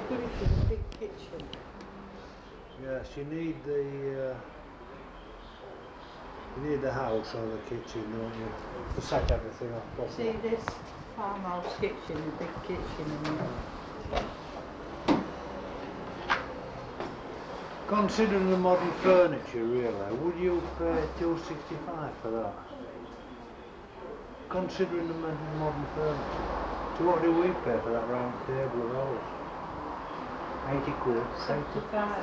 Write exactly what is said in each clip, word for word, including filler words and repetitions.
goodie for the big kitchen. Yes, you need the uh, you need the house or the kitchen, don't you, to set everything up properly. See this farmhouse kitchen, the big kitchen in it. Considering the modern furniture, really, would you pay two sixty five for that? Considering the modern modern furniture, so what do we pay for that round table of ours? Eighty quid. seventy-five.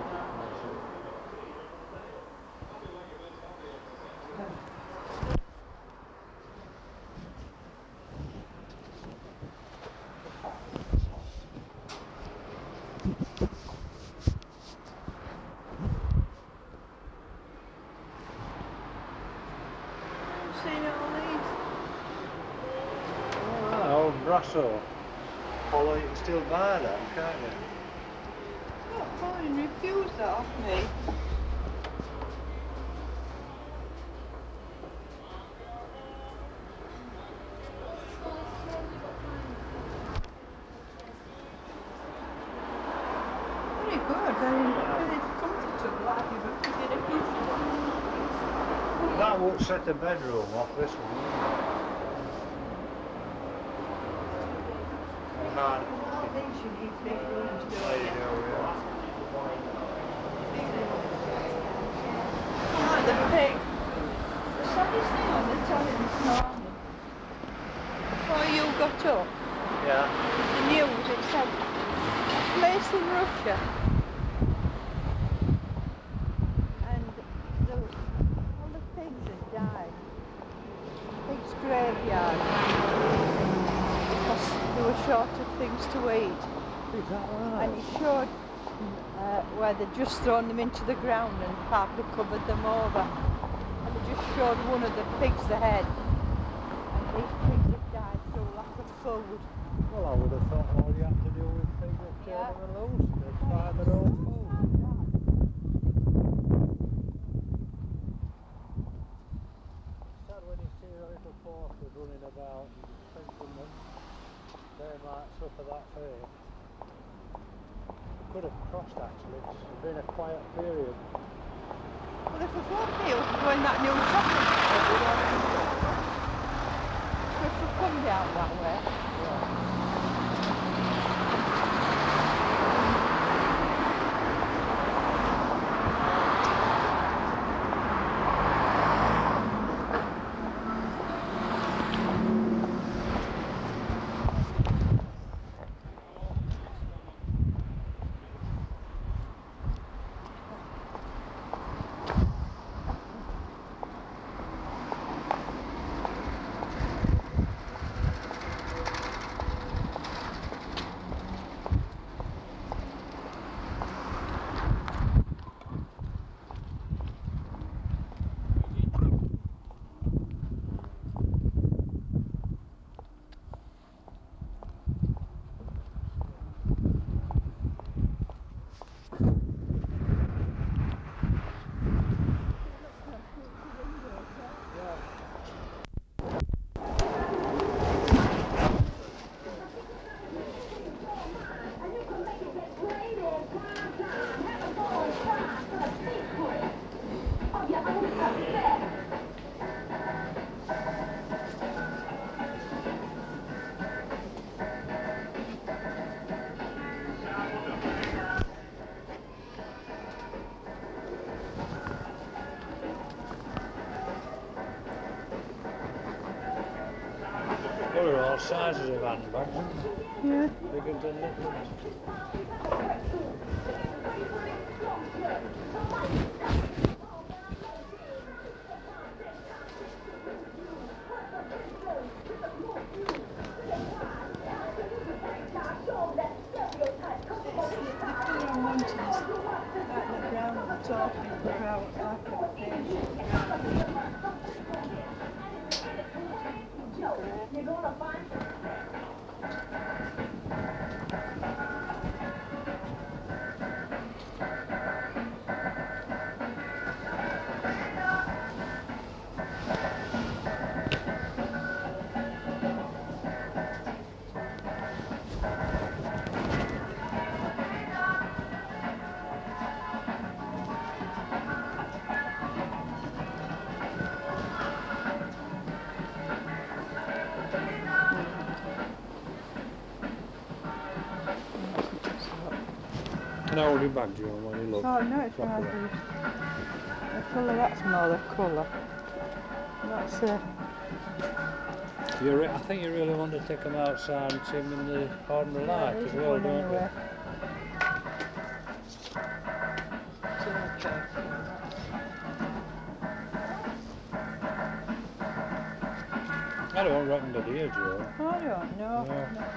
I've seen all these. Ah, old Brasso. Although you can still buy them, can't you? Look, Pauline refused that off me. Very good, very, very comfortable, like you would put in a cushion. That would set the bedroom off this one, wouldn't it? Uh-huh. All these you need big rooms, There don't you you? go, yeah. Big rooms. Like the pig. The saddest thing on the telly this morning, before you got up, Yeah. the news, it said, a place in Russia, and the, all the pigs had died. Pigs' graveyard, because they were short of things to eat. Is that And right? he showed uh, where they'd just thrown them into the ground and partly covered them over. And they just showed one of the pigs' the head. And these pigs have died through lack of food. Well, I would have thought all you had to do with pigs was Yeah. turn them loose. They'd Well, find it their was own so food. sad, that. It's sad when you see the little porkers running about and thinking that they might suffer that fate. They could have crossed actually, because there's been a quiet period. Well, if we phoned Neil to go in that new shopping Oh, centre, did I? so if we come down that way, Yeah. let's not shoot the windows, eh? Yeah. Well, they're all sizes of handbags, aren't they? Yeah. Bigger than little ones. It's the, the colour I'm wanting is like the brown at the talking brown, like a beigey brown. That'd be great. Can I hold your bag, Joan, while you look? Oh no, it's properly? right. The colour, that's more the colour. That's uh, You re I think you really want to take them outside and see them in the ordinary yeah, light it as is well, fun don't anyway. you? It's okay. That's, I don't reckon they do, Joan. I don't know. No. No.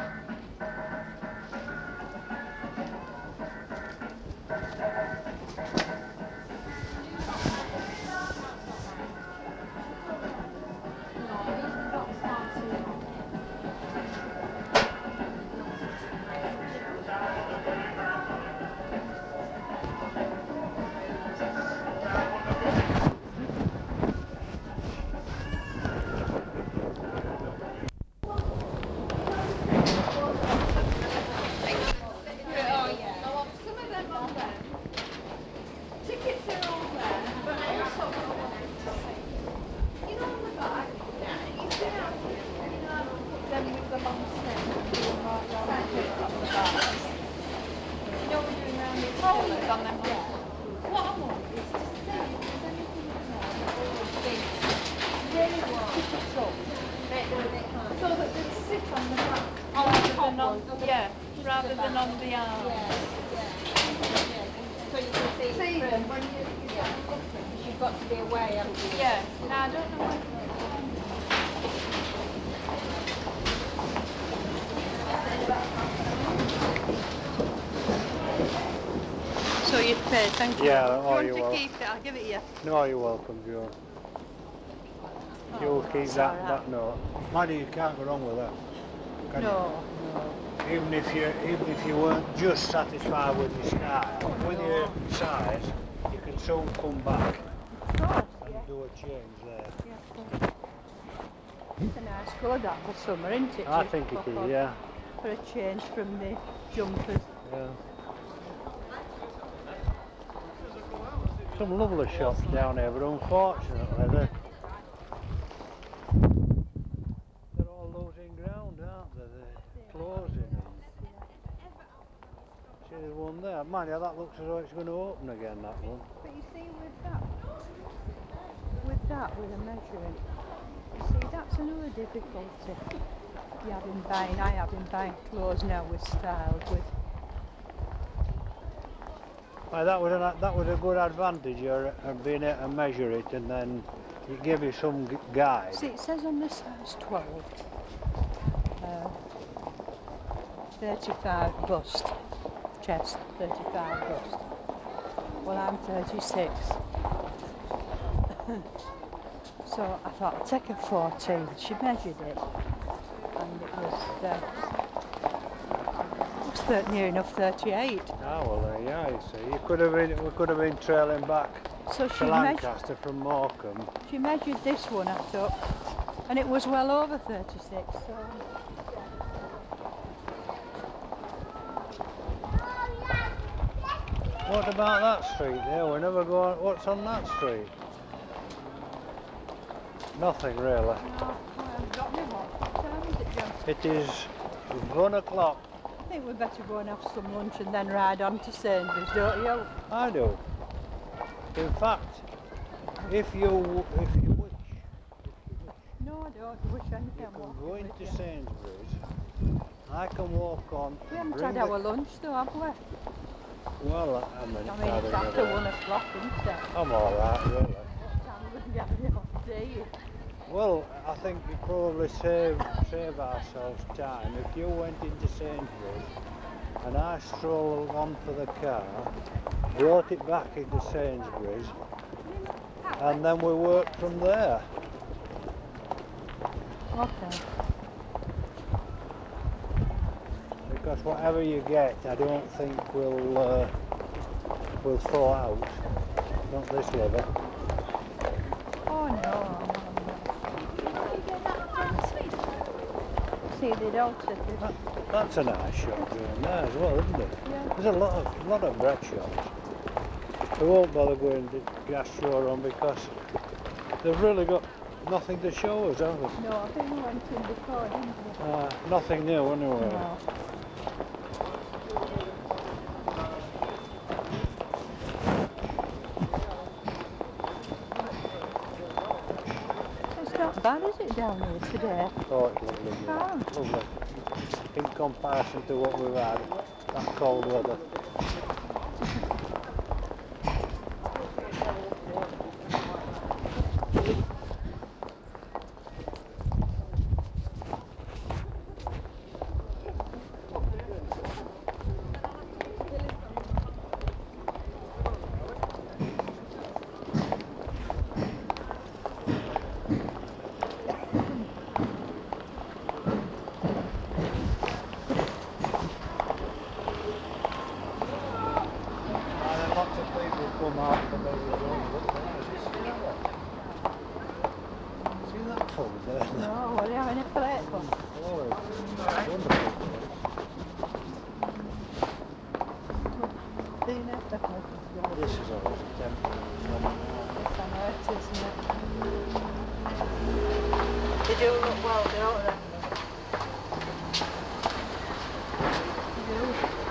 Some of them on them. Tickets are all there, but also what I wanted to say is, you know on the back, you see how, you know how to put them with the long stems and do them right round the hill on the back? You know we're doing round these Oh pillars yeah, on them. yeah. What I want is to see if there's anything in there that would be really warm. Tip it up. Make them a bit higher. So that they'd sit on the back On rather the top than on, one. yeah, Just rather the than back. on the arms. Yeah, yeah, yeah. So you can see, See from, them when you, you're yeah, sort of looking. because you've got to be away, haven't you? Yeah. Now I don't know whether it's on So you'd pay, thank you. Yeah, Do oh, you want you're to wel- keep it? I'll give it you. No, you're welcome, Joan. Oh, You'll well, keep that's that, all right. that note. Mind you, you can't go wrong with that. Can No, no. you? Even if you even if you weren't just satisfied with your style, Oh, with no. your size, you can soon come back Of course, and yeah. do a change there. Yeah, of course. It's a nice colour that for summer, isn't it? I To think pop it is, on yeah. for a change from the jumpers. Yeah. Some lovely shops down here, but unfortunately they're, they're all losing ground, aren't they? They're closing. And see, there's one there. Mind you, that looks as though it's going to open again, that one. But you see, with that, with that, with a measuring, you see, that's another difficulty. You have in buying, I have in buying clothes now with styles, with Why, that was an, that was a good advantage of of being able to measure it, and then it gave you some gu- guide. see, it says on the size twelve, uh, thirty-five bust, chest, thirty-five bust. Well, I'm thirty-six. So I thought I'll take a fourteen. She measured it, and it was uh, it was thir- near enough thirty-eight. Ah, well, there you are, you see. You could have been, we could have been trailing back So to she measured. Lancaster from Morecambe. She measured this one I took, and it was well over thirty-six. So What about that street there? We never go on. What's on that street? Nothing really. no, I haven't got my watch. What time is it, John? It is one o'clock. I think we'd better go and have some lunch and then ride on to Sainsbury's, don't you? I do. In fact, if you if you wish, if you wish, No, I don't wish anything. you I'm can walking go with into you. Sainsbury's. I can walk on. We haven't Bring had the, our lunch though, have we? well, I mean, I mean, it's after one o'clock, isn't it? I'm all right, really. What time are we going to be having it off tea? Well, I think you probably save save ourselves time if you went into Sainsbury's and I strolled on for the car, brought it back into Sainsbury's, and then we work from there. Okay. Because whatever you get, I don't think will uh, will fall out. Not this liver. Oh no, I'm, I'm not. You get that off John Smith? See, they'd altered it. That, that's a nice shop down there as well, isn't it? Yeah. There's a lot of lot of bread shops. We won't bother going to gas showroom because they've really got nothing to show us, have they? No, I think we went in before, didn't we? Uh, nothing new anyway. No. Bad is it down here today? Oh, it's lovely, yeah. Can't. Lovely. In comparison to what we've had, that cold weather. And then lots of people come out for me with guns up there. Did you see that one? See that cold there? No, what are you having a plate for? Oh, wonderful place. Seen it? This is always a tempting shop now. Yes, I know it is, isn't it? They do look well, don't they? They do.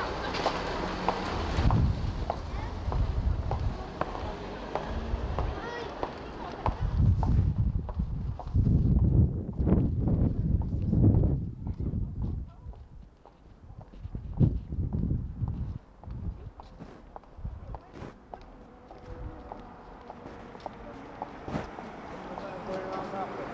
Going around that way.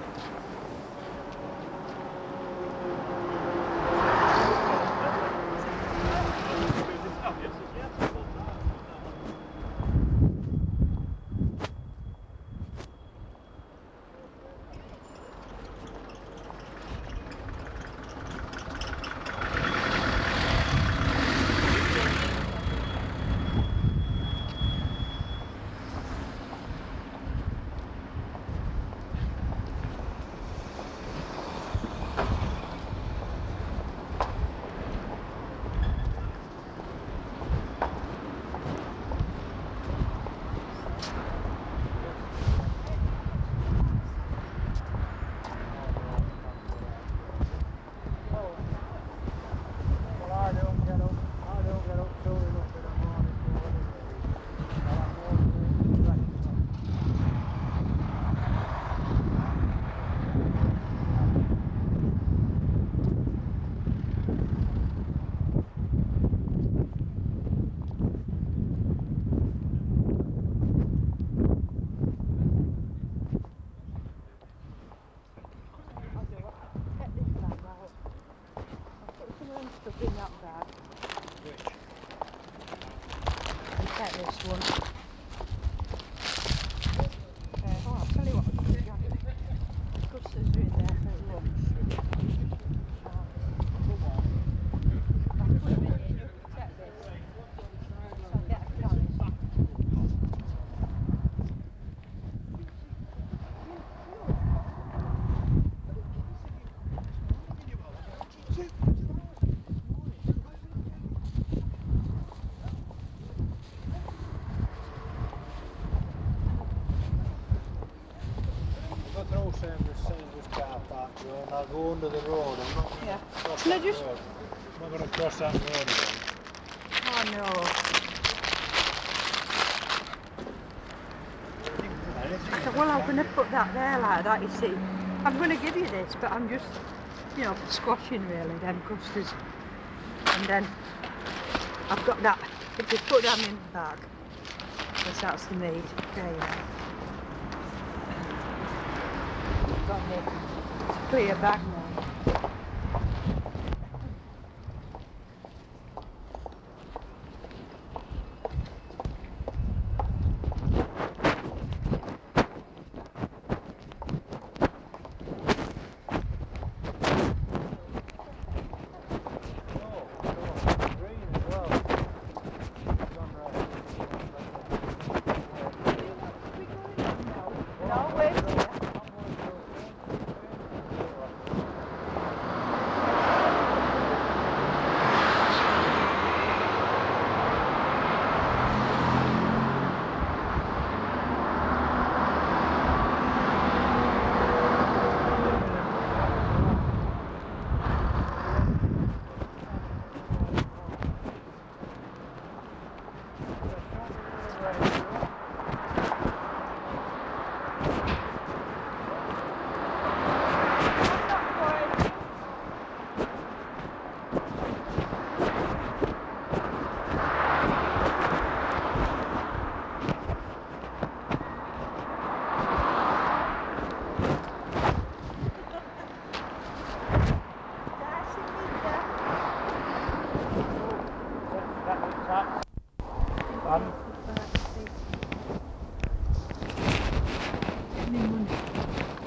Well, I don't get up. I don't get up soon enough in the morning to worry really. I'll have more to make me fresh enough. I'll do. I'll get this bag out. I'll put some of them stuff in that bag. Which? And take this one. Uh, oh, I'll tell you what I'll do, John. Custers are in there for lunch. Um, I'll put them in here. You can take this. So I'll get a carrot. I'll go through Sainsbury's, Sainsbury's car park, Joe, and I'll go under the road. I'm not going to Yeah. cross Can I that just... road. I'm not going to cross that road again. Oh no. Anything, Well, I'm can going to you? put that there like that, you see. I'm going to give you this, but I'm just, you know, squashing really them custards. And then I've got that. If you put them in the bag, because that's the meat. There you are. I've got this. It's a clear bag now. Oh, no, green as well. John Ray. John Ray. Do you want to be going on now? Well, No, I'm wait going through, here. I'm going through Sainsbury's, Sainsbury's, so I think.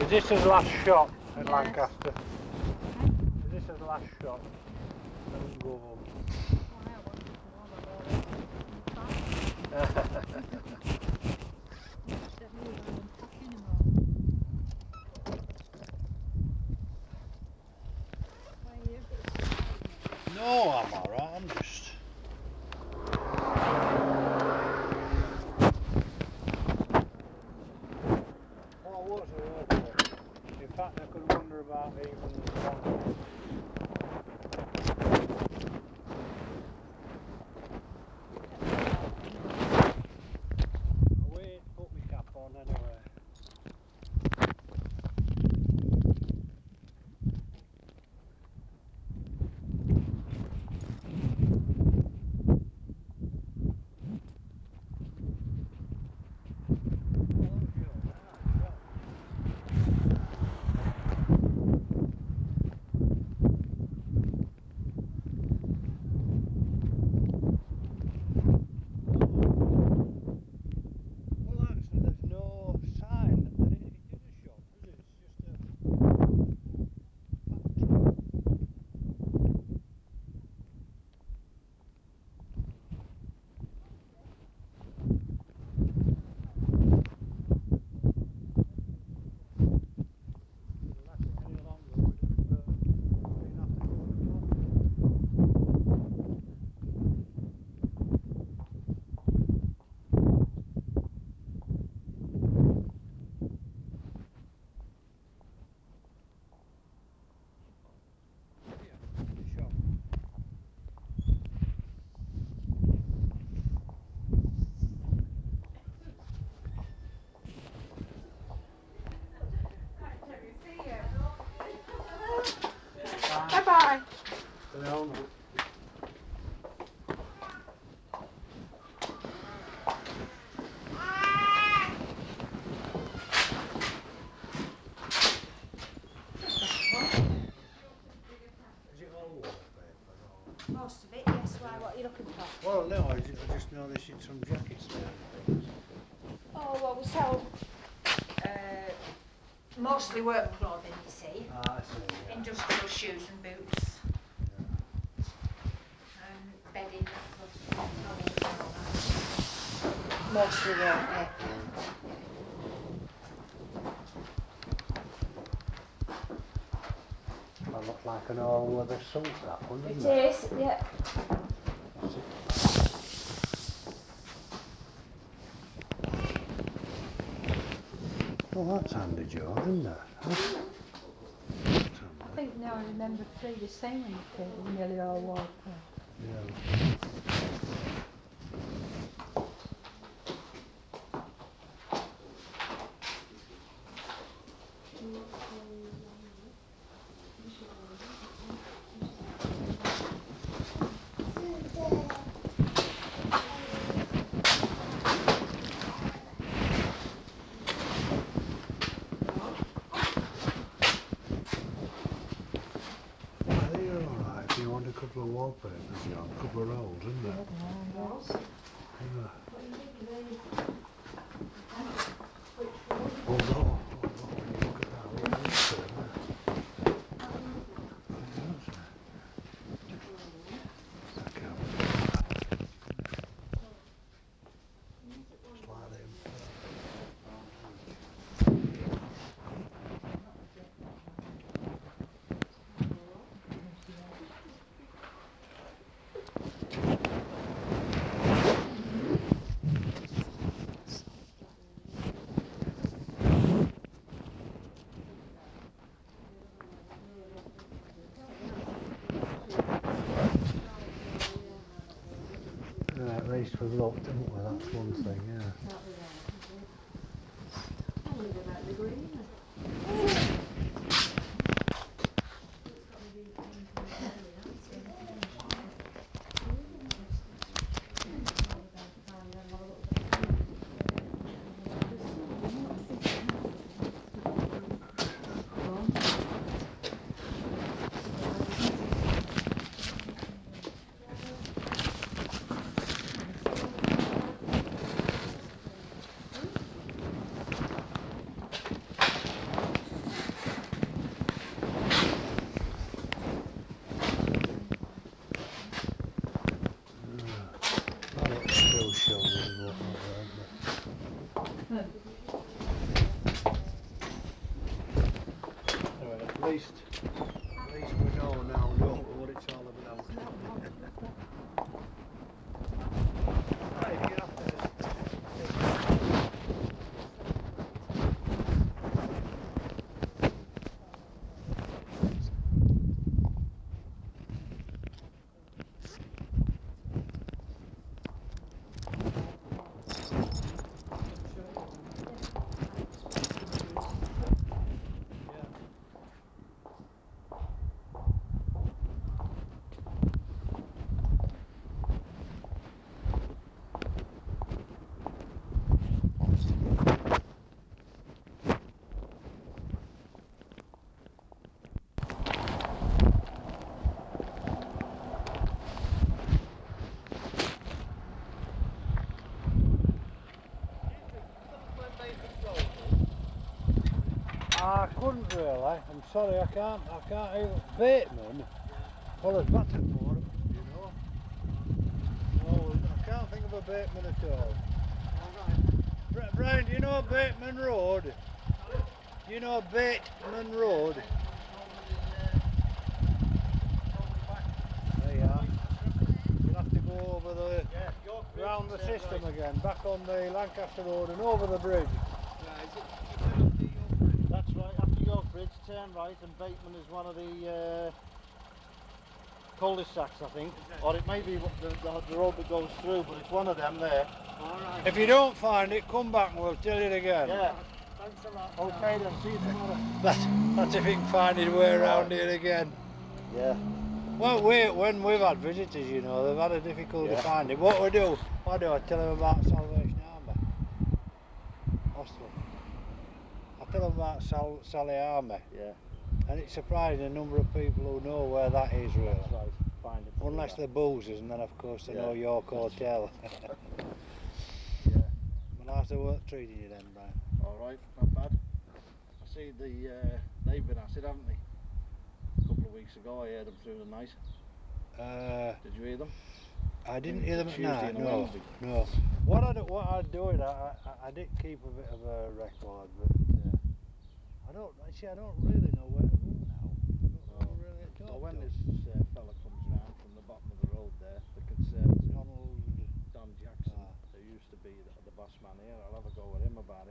Is this his last shot in Yes. Lancaster? Eh? Is this his last shot? Then we can go home. Why I wanted to have a more in fight. Instead of you having pack anymore. Why are you a bit surprised now? No, I'm alright, I'm just... Oh, I was awful. In fact, I could wonder about even longer. I wait, put my cap on anyway. Oh, that was yours, nice shot. Well, actually, there's no sign that it, it did a shot, does it? It's just a factory. If we'd left it any longer, we'd have uh, been after going to bed. Yeah, good shot. Right, Terry, see you. Bye bye. Stay on. Is it all wallpaper or? Most of it, yes. Why? What are you looking for? Well, no, I, ju- I just noticed it's some jackets there and things. Oh, well, we sell uh, mostly work clothing, you see. Ah, I see, yeah. Industrial shoes and boots Yeah. and bedding, that sort of thing. Towels and all that. Mostly wallpaper. That looks like an all-weather suit, that one, It doesn't it? is, yeah. What's it? Well, that's handy, George, isn't it? Huh? That's I handy. think now I remember Frida saying when you came, it was nearly all wallpaper. Yeah. I think you're alright if you want a couple of wallpapers, John. A couple of rolls, isn't it? Rolls? Yeah. What you think of the... Which roll? Although, although when you look at that little insert there, that's it. That counts. Slightly imperfect. Yeah, at least we've looked, haven't we? That's one thing, yeah. least, at least we know now, don't we, what it's all about. It's not long, is it? Right, you have to I couldn't really. I'm sorry, I can't. I can't even. Bateman. Yeah. Well, there's Battenmore, you know. No, I can't think of a Bateman at all. All right. Brian, do you know Bateman Road? Sorry? Do you know Bateman Road? There you are. You'll have to go over the yeah, round the system right. again, back on the Lancaster Road and over the bridge. Yeah, is it, you said after York Bridge? That's right, after York Bridge, turn right, and Bateman is one of the uh, cul-de-sacs, I think. It? Or it may be the, the, the road that goes through, but it's one of them there. Alright. If you don't find it, come back and we'll tell you again. Yeah. Thanks a lot. Okay then, see you tomorrow. That's, that's if he can find his way around here again. Yeah. Well, we, when we've had visitors, you know, they've had a difficulty yeah. finding. What we do, what do I tell them about Salvation Army? Hospital. I tell them about Sal, Sally Army. Yeah. And it's surprising the number of people who know where that is, really. That's right. Find it. Unless they're boozers, and then of course they yeah. know York Hotel. Yeah. Well, how's the work treating you then, Brian? All right, not bad. I see the uh, they've been acid, haven't they? A couple of weeks ago, I heard them through the night. Uh, Did you hear them? I didn't hear them at Tuesday night. and a No, Wednesday. no. What I do, what I do it, I, I I did keep a bit of a record, but uh, I don't. Actually, I don't really know where to go now. I don't know really at all. Well, when this uh, fella comes round from the bottom of the road there, the Conservative, Donald Don Jackson, ah. who used to be the, the boss man here, I'll have a go with him about it.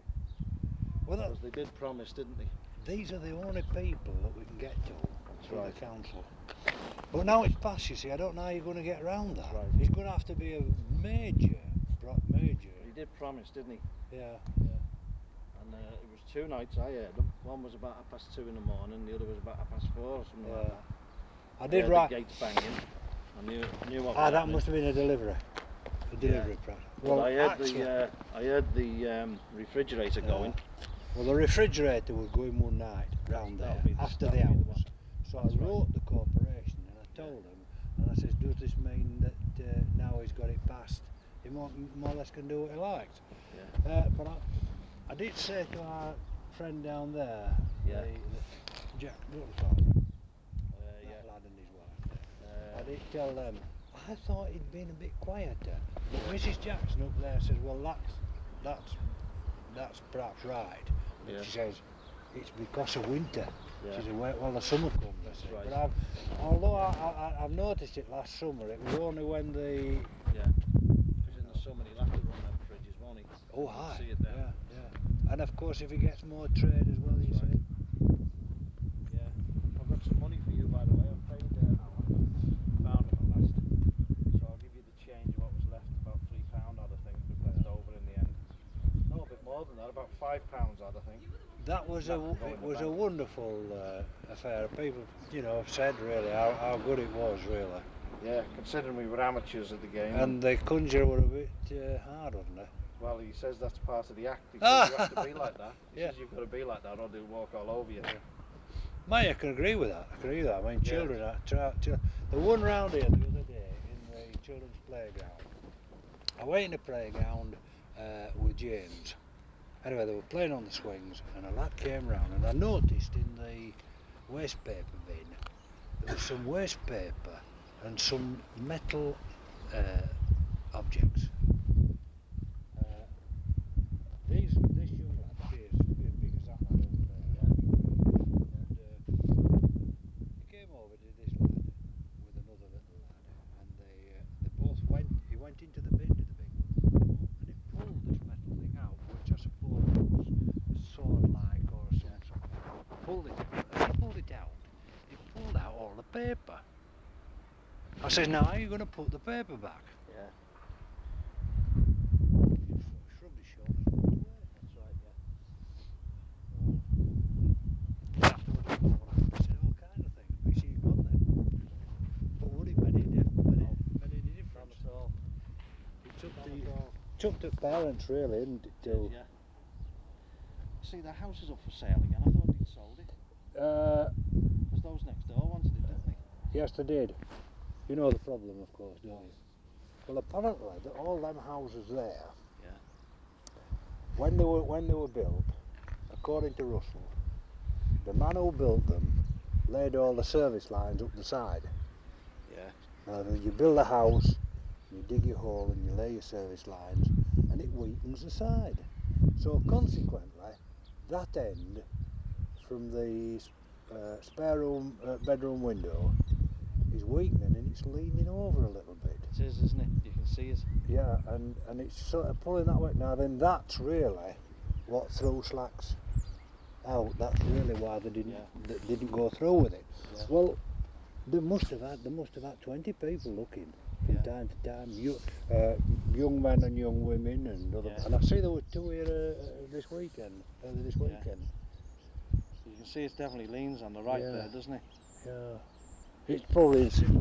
Well, because they did promise, didn't they? These are the only people that we can get to through right. the council. But now it's past, you see. I don't know how you're going to get around that. Right. It's going to have to be a major, major. He did promise, didn't he? Yeah, yeah. And uh, it was two nights I heard them. One was about half past two in the morning, the other was about half past four or something yeah. like that. I did right. The gates banging. I knew, knew what. Ah, that happening. Must have been a delivery. A delivery yeah. press. Well, well, I heard actually, the uh, I heard the um, refrigerator yeah. going. Well, the refrigerator was going one night round there the, after the house. The so That's I wrote right. the corporation and I told yeah. them, and I says, does this mean that uh, now he's got it passed, he more, more or less can do what he likes? Yeah. Uh, but I, I did say to our friend down there, yeah. the, the Jack Rutherford, uh, that yeah. lad and his wife, uh, I did tell them, I thought he'd been a bit quieter. But Missus Jackson up there says, well, that's that's that's perhaps right. But yeah. she says it's because of winter. Yeah. She said, well, well the summer comes. That's right. But I've, although I, I, I've noticed it last summer, it was only when the yeah. Because in the summer he'll have to run them fridges, won't he? Oh, hi. See it then. Yeah, yeah. And of course, if he gets more trade as well, you right. say. Yeah. I've got some money for you, by the way. I've paid uh, found him at last. So I'll give you the change of what was left, about three pound odd, I think, was left yeah. over in the end. No, a bit more than that, about five pounds odd, I think. That was that a it was bank. a wonderful uh, affair. People, you know, said really how, how good it was, really. Yeah, considering we were amateurs at the game. And the conjurer were a bit uh, hard, wasn't they? Well, he says that's part of the act. He says you have to be like that. He yeah. says you've got to be like that, or they'll walk all over you. Yeah. Mate, I can agree with that. I can agree with that. I mean, yeah. children are try, try, the one round here the other day in the children's playground. I went in the playground uh, with James. Anyway, they were playing on the swings, and a lad came round, and I noticed in the waste paper bin there was some waste paper and some metal uh, objects. Uh, these, this young lad, he is, he is big as that lad over there. Yeah. And, uh, pulled it out. As he pulled it out, it pulled out all the paper. I says, now how are you going to put the paper back? Yeah. He just sort of shrugged his shoulders and walked away. That's right, yeah. Then afterwards, he said all kinds of things, but you see, he'd gone then. But would it make any, dif- made No. it, made any None difference? at all. It's up None to, at all. it's up to parents, really, isn't it? It is, yeah. See, the house is up for sale again. I thought he'd sold it. Uh, Because those next door wanted it, didn't they? yes, they did. You know the problem, of course, don't you? Well, apparently, the, all them houses there, Yeah. when they were when they were built, according to Russell, the man who built them laid all the service lines up the side. Yeah. Now, then you build a house, you dig your hole and you lay your service lines, and it weakens the side. So consequently, that end from the uh, spare room, uh, bedroom window is weakening and it's leaning over a little bit. It is, isn't it? You can see it. Yeah, and, and it's sort of pulling that way. Now then, that's really what threw Slacks out. That's really why they didn't Yeah. they didn't go through with it. Yeah. Well, they must have had they must have had twenty people looking from Yeah. time to time. You, uh, young men and young women, and other. Yeah. And I see there were two here uh, this weekend, early this Yeah. weekend. You can see it definitely leans on the right Yeah. there, doesn't it? Yeah, it's probably in similar.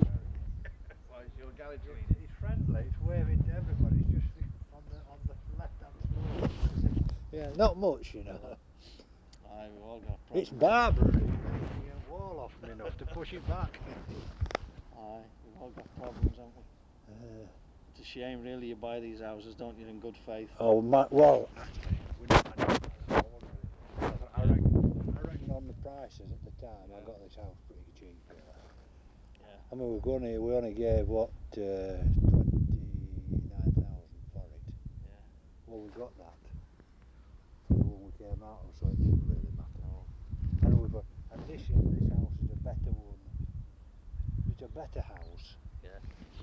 Why is your garage It's, it's friendly. It's waving to everybody. It's just the, on the on the left hand side. Yeah, not much, you know. Aye, we've all got problems. It's Barbara who's making a wall off me enough to push it back. Aye, we've all got problems, haven't we? Uh, It's a shame, really. You buy these houses, don't you, in good faith? oh, my, well, actually, we didn't manage to I wonder it. I reckon, I reckon on the prices at the time, I Yeah. got this house pretty cheap. Uh, Yeah. I mean, we're going to, we only gave what uh, twenty-nine thousand for it. Yeah. Well, we got that for the one we came out of, so it didn't really matter. No. And, we've, uh, and this this house is a better one. It's a better house. Yeah.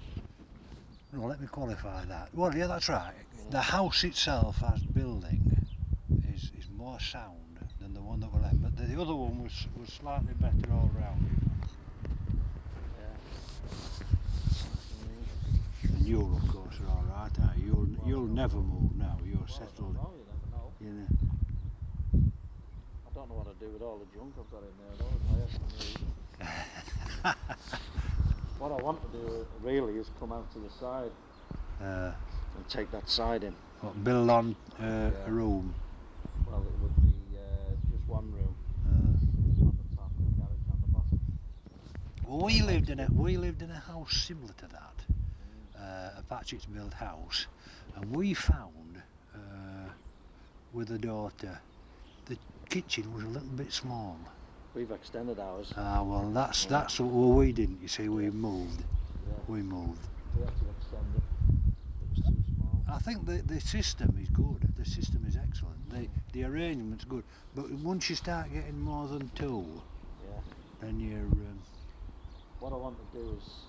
No, let me qualify that. Well, yeah, that's right. Mm. The house itself as building is is more sound than the one that we left, but the, the other one was was slightly better all round, you know. Yeah. Mm. And you, of course, are all right, aren't you? You'll Well, I you'll don't never know. move now. You're Well, I don't settled. know. You never know. You know. I don't know what I'd do with all the junk I've got in there, though, if I had to move. What I want to do, really, is come out to the side uh, and take that side in. what, build on uh, Yeah. a room. Well, it would be uh, just one room Uh, on the top and a garage on the bottom. well, we lived in a we lived in a house similar to that, Mm. uh, a Patrick's built house, and we found uh, with the daughter the kitchen was a little bit small. We've extended ours. Ah, well, that's Yeah. that's what well, we didn't. You see, we Yeah. moved. Yeah. We moved. We had to extend it. It was too small. I think the the system is good. The system is excellent. The Mm. the arrangement's good. But once you start getting more than two, Yeah. then you're. Um, What I want to do is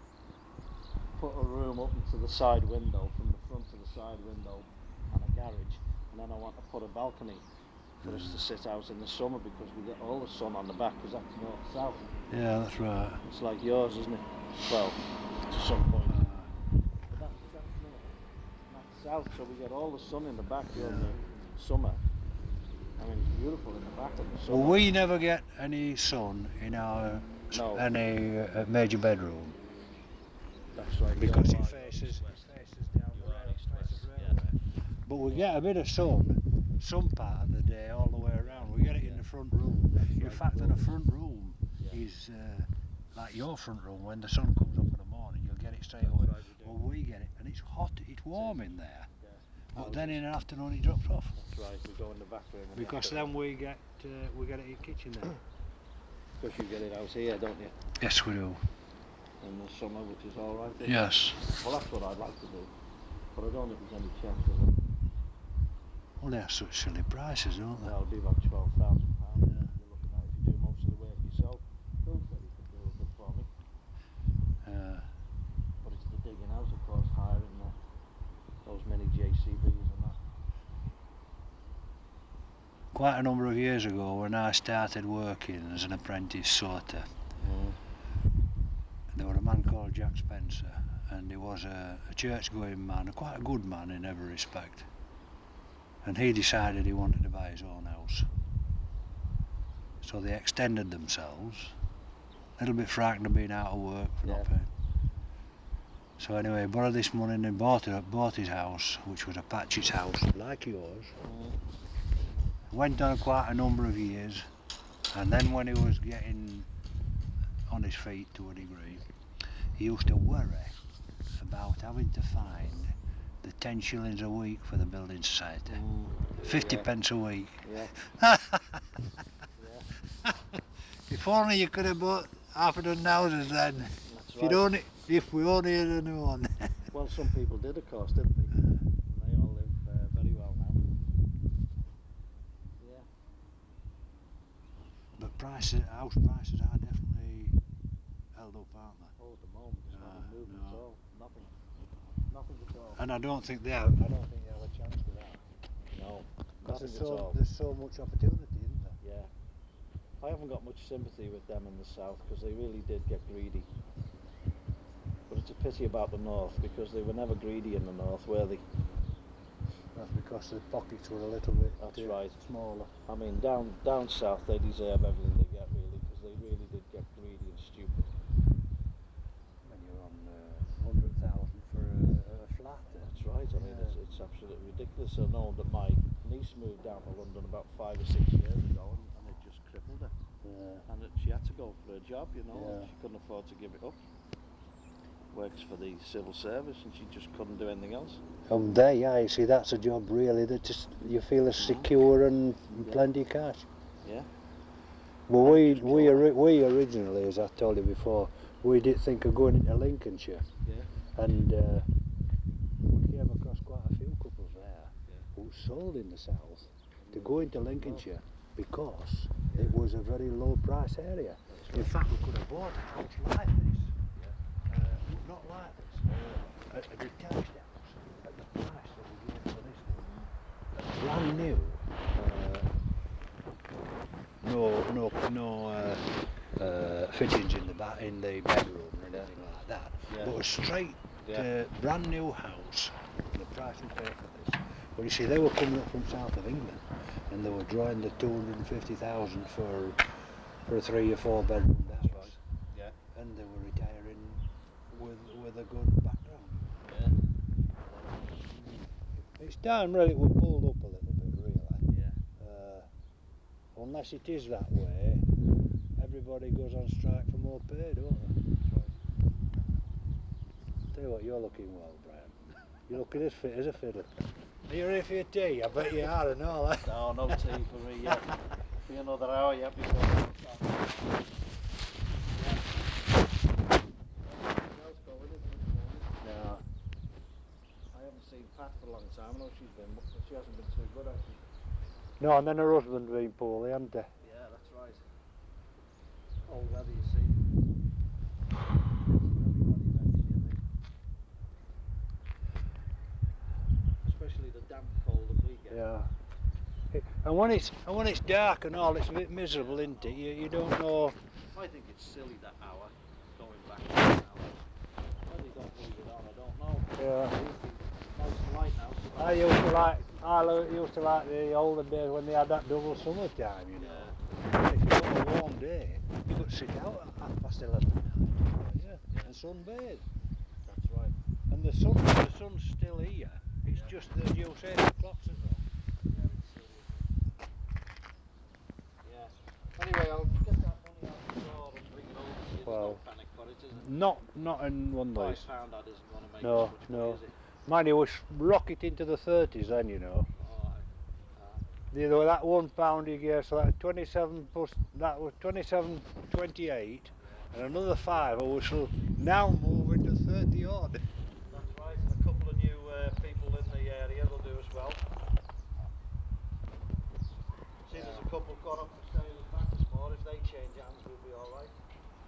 put a room up into the side window, from the front to the side window, and a garage, and then I want to put a balcony for us to sit out in the summer, because we get all the sun on the back, because that's north south. yeah, that's right. It's like yours, isn't it? Well, to some point. Uh, But that's that's north, and that's south, so we get all the sun in the back during Yeah. the summer. I mean, it's beautiful in the back in the summer. well, we never get any sun in our No. any uh, major bedroom That's right. because you're it right, you're faces it east-west. faces down You're the right, rail, east-west, faces yeah. railway. But we get a bit of sun some part of the day all the way around. We get it in Yeah. the front room. That's In right, fact, you in the always- front room Yeah. is uh, like your front room. When the sun comes up in the morning, you'll get it straight That's away. right, we do. Well, we get it, and it's hot. It's warm in there. Yeah. But then Houses. in the afternoon, it drops off. That's right, we go in the back room. in the Because afternoon. then we get uh, we get it in the kitchen then. Because you get it out here, don't you? Yes, we do. In the summer, which is all right. isn't it? Yes. Well, that's what I'd like to do, but I don't think there's any chance of it. Well, they're such silly prices, don't they? Well, it'll be about twelve thousand pounds. Yeah. You're looking at if you do most of the work yourself. Phil said he could do a bit for me, Uh, but it's the digging out, of course, hiring the, those mini J C Bs and that. quite a number of years ago when I started working as an apprentice sorter. Mm. There was a man called Jack Spencer, and he was a, a church-going man, quite a good man in every respect. And he decided he wanted to buy his own house. So they extended themselves, a little bit frightened of being out of work for Yeah. not paying. So anyway, he borrowed this money and he bought, it, bought his house, which was a Patchett's house, like yours. Mm. Went on quite a number of years, and then when he was getting on his feet to a degree, he used to worry about having to find the ten shillings a week for the building society. Mm. fifty Yeah. pence a week. Yeah. Yeah. If only you could have bought half a dozen houses then. That's If, you'd right. only, if we only had known. Well, some people did, of course, didn't they? And they all live uh, very well now. Yeah. But prices, house prices are definitely held up, aren't they? Oh, at the moment, there's Ah, no movement no. at all. Nothing. Nothing at all. And I don't think they have. I don't think they have a chance with that. No. Because Nothing there's at so all. there's so much opportunity, isn't there? Yeah. I haven't got much sympathy with them in the south because they really did get greedy. But it's a pity about the north because they were never greedy in the north, were they? That's because the pockets were a little bit That's uh, right. smaller. I mean, down down south they deserve everything they get really because they really did get greedy and stupid. When you're on uh, one hundred thousand for a, a flat. uh, That's right. I mean, yeah. it's, it's absolutely ridiculous. I know that my niece moved down to London about five or six years ago, and, and it just crippled her. Yeah. And it, she had to go for a job, you know. Yeah. She couldn't afford to give it up. Works for the civil service, and she just couldn't do anything else. And there, yeah, you see, that's a job really that just you feel is secure and Yeah. plenty of cash. Yeah. Well, And we it just we killed her. ori- we originally, as I told you before, we did think of going into Lincolnshire, Yeah. and uh, we came across quite a few couples there Yeah. who sold in the south to And go they into did well. Lincolnshire because Yeah. it was a very low price area. That's In right. fact, we could have bought a house like this, Yeah. uh, not like this, a, a detached house at the price that we gave for this one, brand new. Uh, no, no, no uh, uh, fittings in the ba- in the bedroom or anything Yeah. like that. Yeah. But a straight, Yeah. uh, brand new house. The price we paid for this. But you see, they were coming up from south of England, and they were drawing the two hundred and fifty thousand for for a three or four bedroom house. That's right. Yeah. And they were retiring with with a good background. Yeah. It's time really we pulled up a little bit, really. Yeah. Uh, unless it is that way, everybody goes on strike for more pay, don't they? That's right. Tell you what, you're looking well, Brian. You're looking as fit as a fiddle. Are you ready for your tea? I bet you are and all that. No, no tea for me yet. Be another hour yet before I sit down. Nothing else going, is there, at the moment? No. I haven't seen Pat for a long time. I know she's been, she hasn't been too good, has she? No, and then her husband been poorly, hasn't he? Yeah, that's right. Cold weather, you see. Everybody eventually, I think. Especially the damp cold that we get. Yeah. It, and when it's and when it's dark and all, it's a bit miserable, Yeah, isn't it? You you don't know. I think it's silly that hour going back to an hour. Why they don't leave it on, I don't know. Yeah. It's usually nice and light now. So I used to like I lo- used to like the olden days when they had that double summertime, you know. Yeah. And if you got a warm day, you could sit out at half past eleven at night, yeah, Yeah. and sunbathe. That's right. And the sun, the sun's still here. It's Yeah. just that you'll say the clocks are wrong. Yeah, it's silly, isn't it? Yeah. Anyway, I'll get that money out the door and bring it over to you. There's Well, no panic for it, is it? not not in one Five place. pound that isn't going to make No, us much money, no. is it? Mind you, we rocket into the thirties then, you know. Oh, aye. Aye. The other that one pound you gave, so that twenty-seven plus that was twenty-seven twenty-eight, Yeah. and another five. We shall now move into thirty odd. That's right, and a couple of new uh, people in the area will do as well. See, Yeah. there's a couple gone up for sale in Bacchusmore. If they change hands, we'll be all right.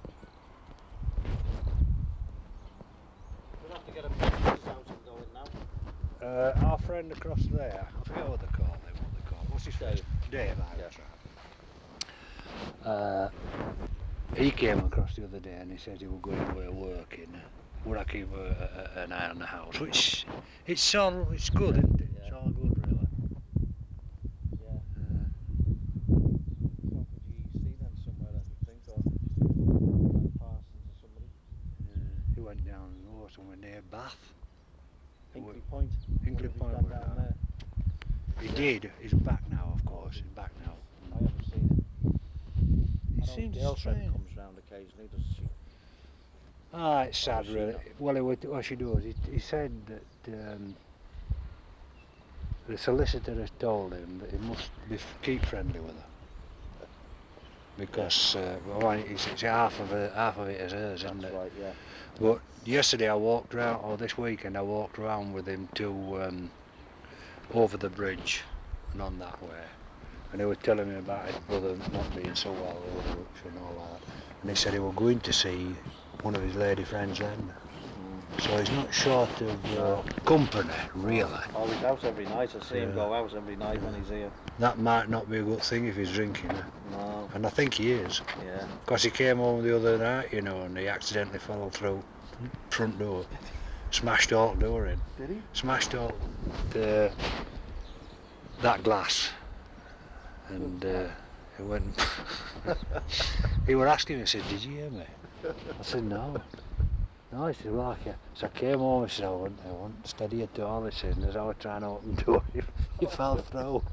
We'll have to get a business outing going now. Uh, our friend across there, I forget what they call him. What they call? What's his face? Dave. Dave Yeah. Ivers. Uh, he came across the other day and he said he was going away working. Would I keep a, a, an eye on the house? Which it's all it's good, Yeah, isn't it? yeah. It's all good, really. Yeah. Uh, What would you see then somewhere that you think, or like Parsons or somebody? uh, he went down oh, somewhere near Bath. Hinkley Point. Hinkley Wonder if he's Point gone was down that. there. He did. He's back now, of Oh, course. is he? He's back now. I haven't seen him. It I know his seems girlfriend strange. comes round occasionally, doesn't she? Ah, it's Or sad, was she really. not? Well, he, what what she does, he, he said that um, the solicitor has told him that he must be, keep friendly with her. Because uh, well, it's, it's half of it, half of it is hers, isn't That's it? right, yeah. But yesterday I walked around, or this weekend I walked around with him to um, over the bridge and on that way, and he was telling me about his brother not being so well over and all that, and he said he was going to see one of his lady friends then. Mm. So he's not short of uh, No. company, really. Oh, he's out every night. I see him Yeah. go out every night Yeah. when he's here. That might not be a good thing if he's drinking, eh? No. And I think he is. Yeah. Because he came home the other night, you know, and he accidentally fell through front door, smashed all the door in, Did he? smashed all the, that glass, and uh, he went. He were asking me, he said, "Did you hear me?" I said, "No." No, he said, "Well, I can't." So I came home, he said, I wasn't, I wasn't steady at all, he said, and as I was trying to open the door, he, he fell through.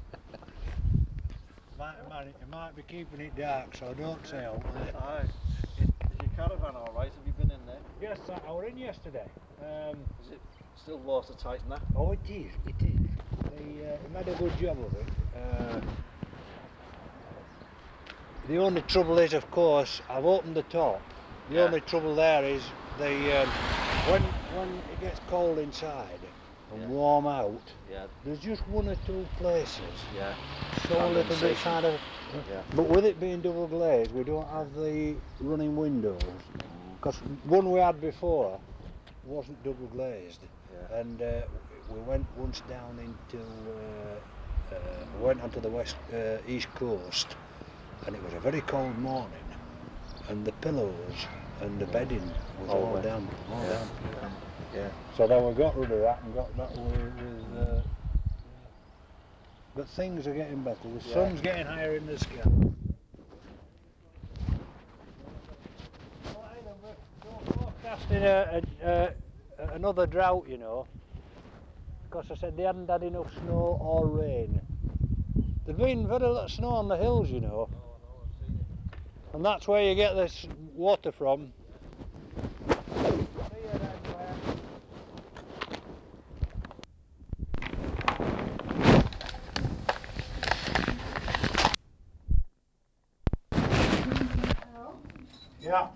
Might, might, he might be keeping it dark, so don't say out there. Aye. Is, is your caravan alright? Have you been in there? Yes, I, I was in yesterday. Um, Is it still watertight and that? oh, it is, it is. They uh, made a good job of it. Uh, the only trouble is, of course, I've opened the top. The Yeah. only trouble there is the um, when when it gets cold inside and Yeah. warm out, Yeah. there's just one or two places. Yeah. So a little bit Condensation. kind of. Yeah. But with it being double glazed, we don't have the running windows. Because one we had before wasn't double glazed. Yeah. And uh, we went once down into. Uh, uh, went onto the west uh, east coast, and it was a very cold morning, and the pillows and the bedding was All all wet. damp, all Yeah. damp. Yeah. So then we got rid of that and got that with. with uh, but things are getting better. The Yeah. sun's getting higher in the sky. Forecasting a, a, a, another drought, you know, because I said they hadn't had enough snow or rain. There's been very little snow on the hills, you know, Oh, I know, I've seen it. and that's where you get this water from. Hello? Yeah.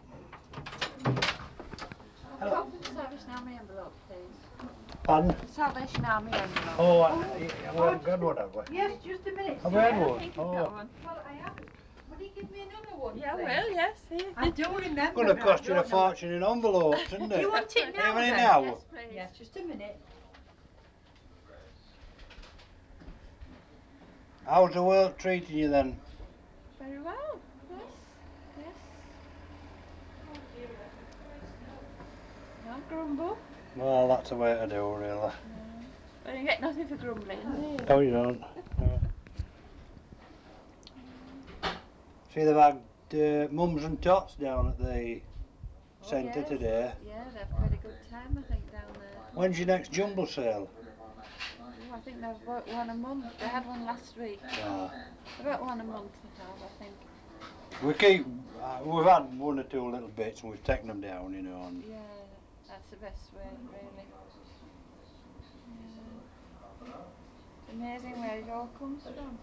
I'll Hello. call for the Salvation Army envelope, please. Pardon? The Salvation Army envelope. Oh, uh, yeah, we haven't got one, have we? Yes, just a minute. Have we sorry. had I one? think you've Oh. got one. Well, I haven't. Will you give me another one, Yeah, please? well, yes, here. I do remember. It's going to but cost I you a don't know what- fortune in envelopes, isn't Do you it? want it now? Even then? now? Yes, please. Yes, just a minute. How's the world treating you then? Very well. Yes. Yes. Oh dear, I can Christ no. No grumble. Well, that's the way to do, really. No. Well, you get nothing for grumbling, do you? No, you don't. No. See, they've had uh, mums and tots down at the Oh, centre yes. today. Yeah, they've had a good time, I think, down there. When's your next jumble sale? Oh, I think they've got one a month. They had one last week. Ah. They've got one a month, they have, I think. We keep, uh, we've had one or two little bits and we've taken them down, you know. And Yeah, that's the best way, really. Yeah. It's amazing where it all comes from.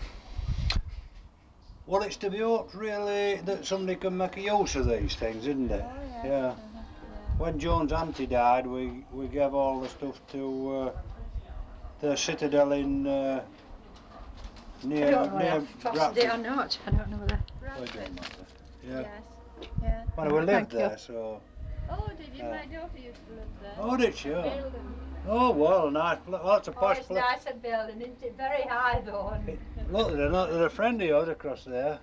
well, it's to be hoped, really, that somebody can make a use of these things, isn't it? Oh, yes. Yeah. Uh-huh. Yeah. When Joan's auntie died, we, we gave all the stuff to uh, the Citadel in uh, near, I don't know near whether I've passed Bradford. it or not. I don't know whether. Well, it Bradford. don't matter. Yeah. Yes. Yeah. Well, we lived Thank you. there, so Oh, did you? Uh, My daughter used to live there. oh, did she? At Oh, Baildon. oh well, nice, pla- lots of Oh, posh it's place. nice at Baildon, isn't it? Very high though. And Look, there's a, there's a friend of yours across there.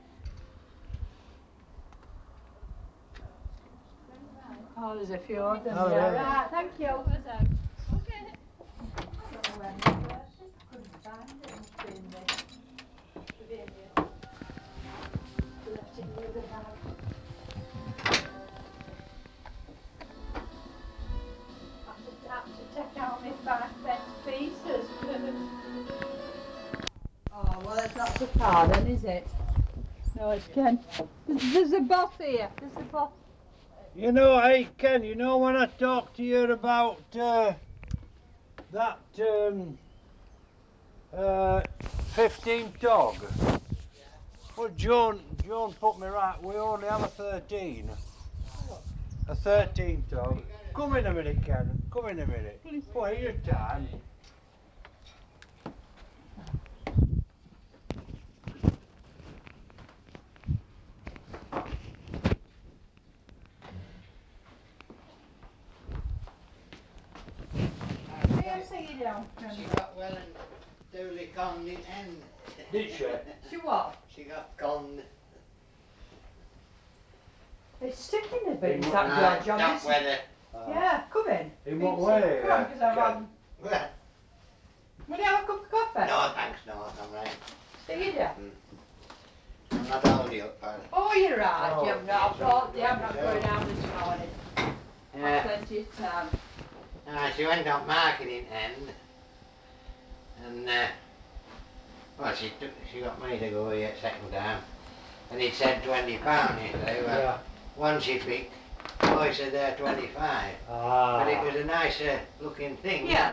oh, there's a few of them Oh, there. there. Right, thank you. Was out. Okay. I don't know where my purse is. I couldn't find it. It must be in the, should be in the, I left it in the other bag. I had to, had to take out my five pence pieces. Oh, well, it's not so far then, is it? No, it's Ken. There's, there's a boss here. There's a boss. You know, hey Ken, you know when I talked to you about uh, that um, uh, fifteenth dog? Well, Joan, Joan put me right. We only have a thirteen. A thirteenth dog. Come in a minute, Ken. Come in a minute. What, your time? Here, sing it down. She got well and duly conned in end. Did she? She what? She got conned. It's sticking a In bit, what- that Right, door, John. top Isn't it? weather. Uh, Yeah, come in. In what Come way, on, uh, 'cause I'm Ken? having... Well, Will you have a cup of coffee? no thanks, no, I'm right. See you there. Mm. I'm not holding you up, pal. Oh, you're right. Oh, you haven't yes, got, oh, I'm yeah, I'm not not going going out this morning. I've Yeah. plenty of time. Uh, she went on marketing end and uh, well she took she got me to go here second time and it said twenty pound, you say, well Yeah. one she picked, I said they're twenty five. Ah. But it was a nicer looking thing. Yeah.